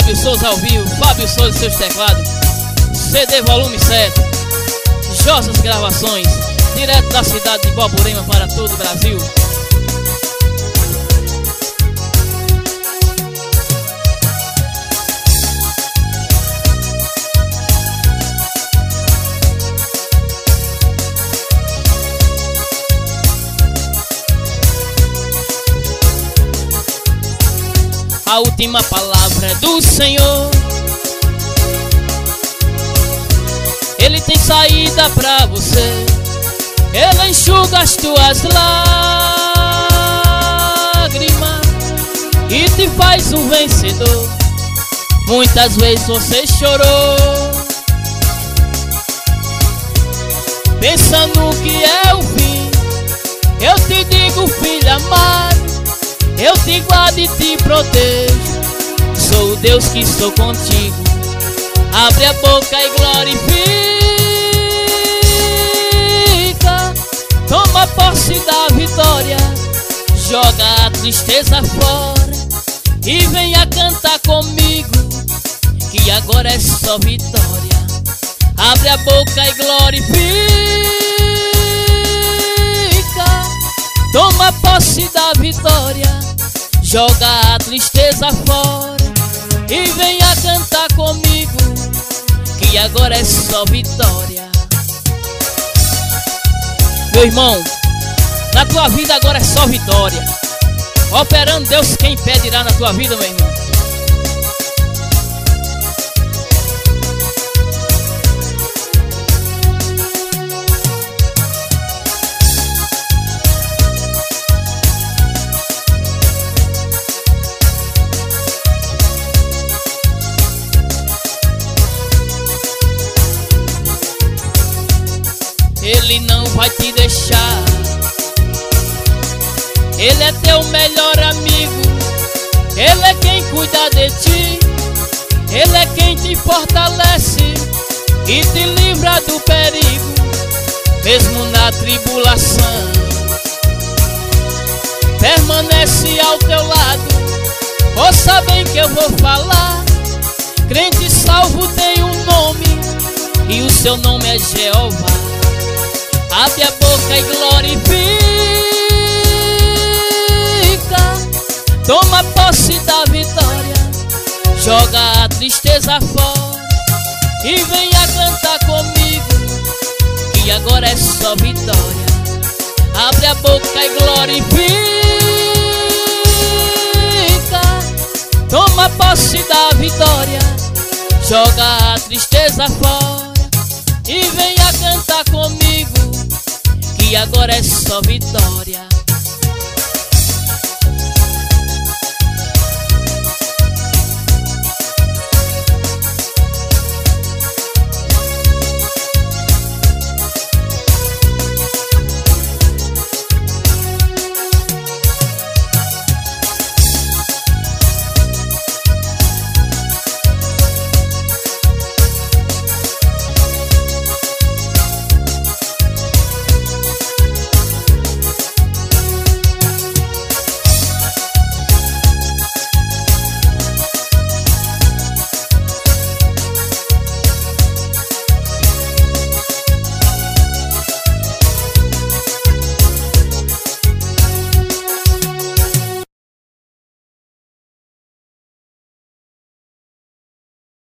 Fábio Souza ao vivo, Fábio Souza e seus teclados, CD volume 7, Josas Gravações, direto da cidade de Borborema para todo o Brasil. A última palavra é do Senhor. Ele tem saída pra você. Ele enxuga as tuas lágrimas e te faz um vencedor. Muitas vezes você chorou, pensando que é o fim. Eu te digo, filho amado, eu te guardo e te protejo. Sou o Deus que estou contigo. Abre a boca e glorifica. Toma posse da vitória. Joga a tristeza fora e venha cantar comigo, que agora é só vitória. Abre a boca e glorifica. Toma posse da vitória. Joga a tristeza fora e venha cantar comigo, que agora é só vitória. Meu irmão, na tua vida agora é só vitória. Operando Deus, quem impedirá na tua vida, meu irmão? Ele não vai te deixar. Ele é teu melhor amigo. Ele é quem cuida de ti. Ele é quem te fortalece e te livra do perigo, mesmo na tribulação. Permanece ao teu lado. Ouça bem que eu vou falar. Crente salvo tem um nome e o seu nome é Jeová. Abre a boca e glorifica. Toma posse da vitória. Joga a tristeza fora e venha cantar comigo, que agora é só vitória. Abre a boca e glorifica. Toma posse da vitória. Joga a tristeza fora e venha cantar comigo, que agora é só vitória.